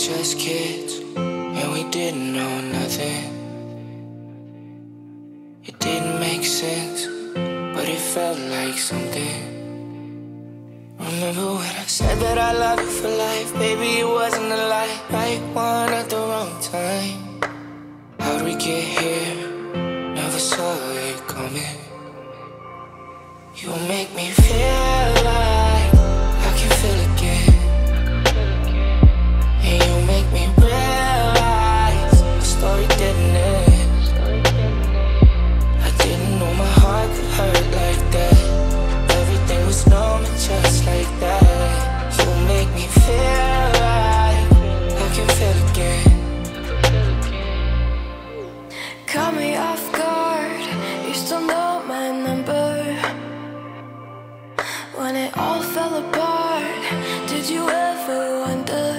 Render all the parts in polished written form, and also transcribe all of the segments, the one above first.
just kids, and we didn't know nothing. It didn't make sense, but it felt like something. Remember when I said that I love you for life? Baby, it wasn't a lie. Right one at the wrong time. How'd we get here? Never saw it coming. You make me feel like I can feel again. And you make me realize the story didn't end. I didn't know my heart could hurt like that. Everything was numb and just like that. You make me feel like I can feel again. Caught me off guard, you still know my number. When it all fell apart, did you ever wonder?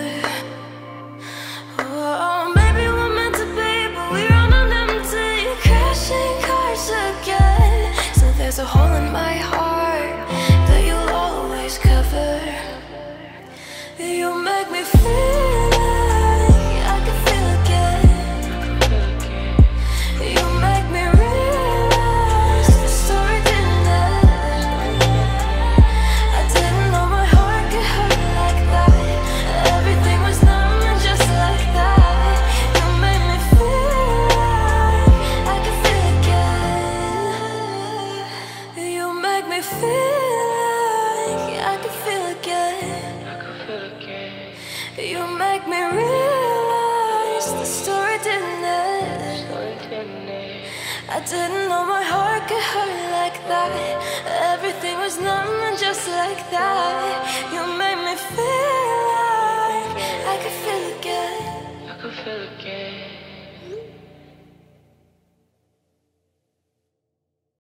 Oh, maybe we're meant to be, but we run on empty. Crashing cars again. So there's a hole in my heart that you'll always cover. You make me feel like I can feel again. You make me realize the story didn't end. I didn't know my heart could hurt like that. Everything was numb and just like that. You made me feel like I could feel again. You make me feel like I could feel again. You make me realize the story didn't end. I didn't know my heart could hurt like that. Everything was numb and just like that. You made me feel like I could feel again. I could feel again.